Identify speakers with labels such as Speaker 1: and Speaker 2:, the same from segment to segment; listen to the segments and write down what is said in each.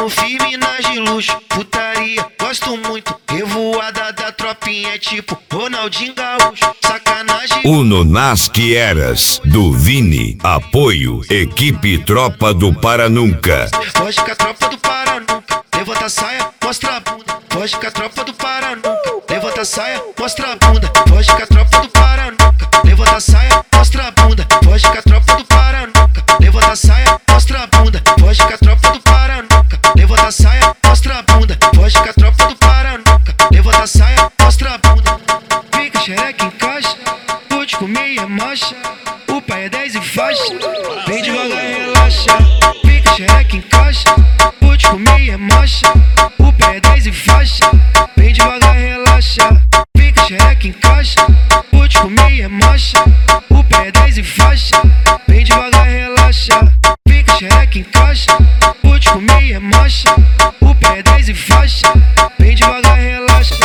Speaker 1: Tacando firme nas de luxo, putaria, gosto muito. Revoada da tropinha, tipo Ronaldinho Gaúcho, sacanagem.
Speaker 2: Uno nas que eras, do Vini, apoio, equipe Tropa do Paranunca.
Speaker 1: Foge com a tropa do Paranunca, levanta a saia, mostra a bunda. Foge com a tropa do Paranunca, levanta a saia, mostra a bunda. Foge com a tropa do Paranunca, levanta a saia, mostra a bunda. Foge com a tropa do Paranunca, levanta a saia, mostra a bunda. Foge com a tropa do Paranunca, levanta a saia, mostra a bunda. Foge com a tropa do Paranunca, levanta a saia, mostra a bunda. Fica xereca em caixa, vou te comer e é marcha. O pai é 10 e faixa, vem devagar e relaxa. Fica xereca em caixa, vou te comer e é marcha. O pai é 10 e faixa, vem devagar e relaxa. Fica xereca em caixa, vou te comer e é marcha. O pai é 10 e faixa, vem devagar e relaxa. Fica xereca em caixa, vou te comer e é marcha. O pai é 10 e faixa, vem devagar e relaxa.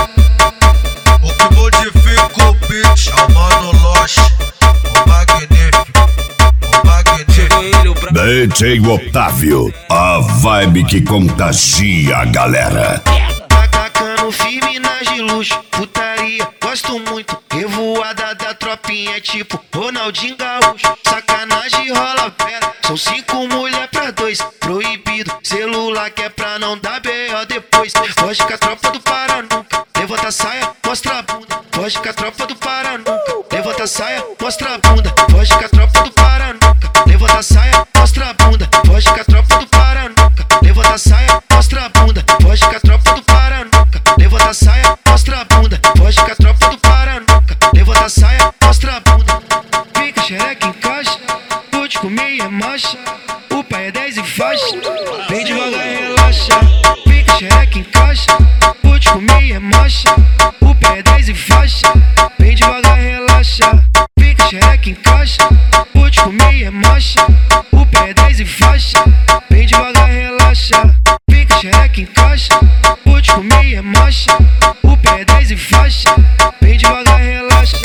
Speaker 3: O que modifica o beat é o Mano Loche, o magnífico, o magnífico.
Speaker 2: DJ Otávio, a vibe que contagia a galera.
Speaker 1: Tacando firme nas de luxo, putaria, gosto muito. Revoada da tropinha, tipo Ronaldinho Gaúcho, sacanagem rola pera. São 5 mulher pra 2, proibido. Celular que é pra não dar B.O. depois. Foge com a tropa do Paranunca, levanta a saia, mostra a bunda. Foge com a tropa do Paranunca, levanta a saia, mostra a bunda. Foge com a tropa do Paranunca, levanta a saia, mostra a bunda. Foge com a tropa do Paranunca, levanta a saia, mostra a bunda. Foge com a tropa do Paranunca, levanta a saia, mostra a bunda. Foge com a tropa do Paranunca, levanta a saia, mostra a bunda. Fica xereca em caixa, vou te comer e é marcha. O pai é 10 e faixa, vem devagar e relaxa. Fica xereca em caixa, vou te comer e é marcha. O pai é 10 e faixa, vem devagar e relaxa. Fica xereca em caixa, vou te comer e é marcha. O pai é 10 e faixa, vem devagar e relaxa. Fica xereca em caixa, vou te comer e é marcha. O pai é 10 e faixa, vem devagar e relaxa.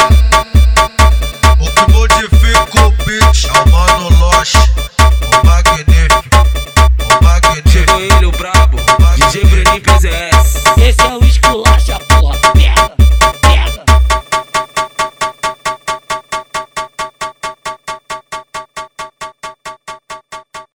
Speaker 3: O que modifica o beat é o Mano Loche, o magnífico, o magnífico.
Speaker 4: Chegou ele, o brabo, DJ Breninho PZS.
Speaker 5: Esse é o esculacha.